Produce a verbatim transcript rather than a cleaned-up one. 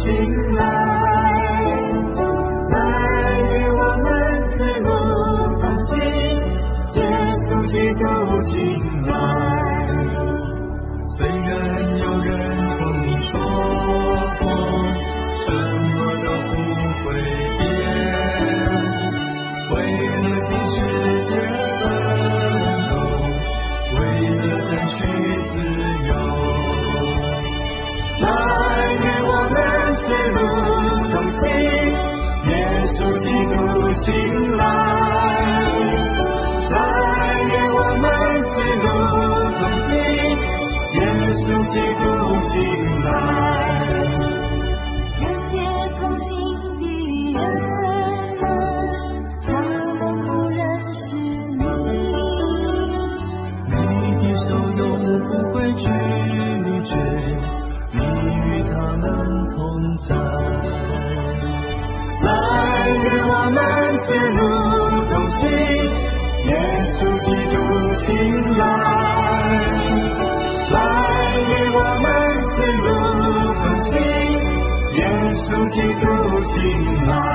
进来，来与我们此路同行，耶稣基督进来。虽然有人同你说过，什么都不会变，为了进世界奋斗，为了争取自由，来与我们此路同行，耶稣基督进来，来与我们此路同行，耶稣基督进来。 那些同行的人们，他们不认识你， 你的手永不会拒绝，你与他们同在。来与我们此路同行，耶稣基督进来，来与我们此路同行，耶稣基督进来。